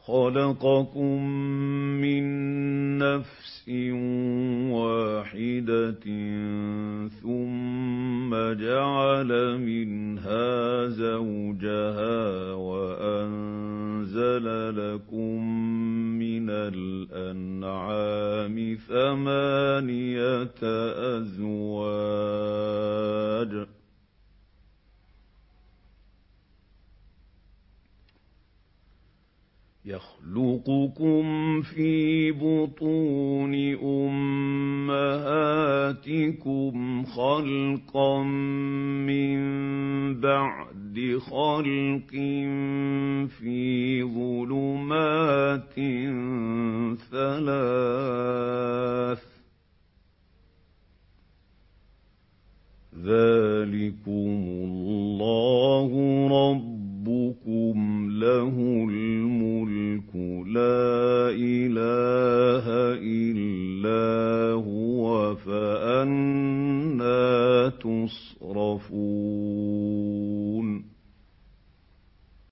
خَلَقَكُم مِّن نَّفْسٍ وَاحِدَةٍ ثُمَّ جَعَلَ مِنْهَا زَوْجَهَا وَأَنزَلَ لَكُم مِّنَ الْأَنْعَامِ ثَمَانِيَةَ أَزْوَاجٍ ۚ يَخْلُقُكُمْ فِي بُطُونِ أُمَّهَاتِكُمْ خَلْقًا مِّن بَعْدِ خَلْقٍ فِي ظُلُمَاتٍ ثَلَاثٍ ۚ ذَٰلِكُمُ اللَّهُ رَبُّكُمْ لَهُ الْمُلْكُ لَا إِلَٰهَ إِلَّا هُوَ ۖ فَأَنَّىٰ تُصْرَفُونَ